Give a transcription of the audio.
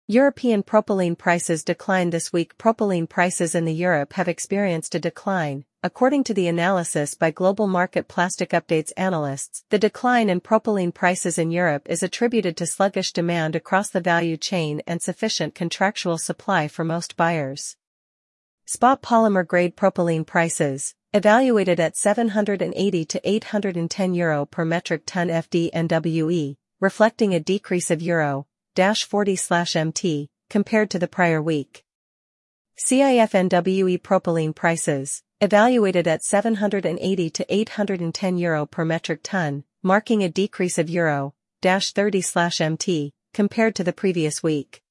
European propylene prices declined this week. Propylene prices in Europe have experienced a decline, according to the analysis by Global Market Plastic Updates analysts. The decline in propylene prices in Europe is attributed to sluggish demand across the value chain and sufficient contractual supply for most buyers. Spot polymer-grade propylene prices, evaluated at €780 to €810 per metric ton FDNWE, reflecting a decrease of €40/MT, compared to the prior week. CIF NWE propylene prices, evaluated at €780 to €810 per metric ton, marking a decrease of €30/MT, compared to the previous week.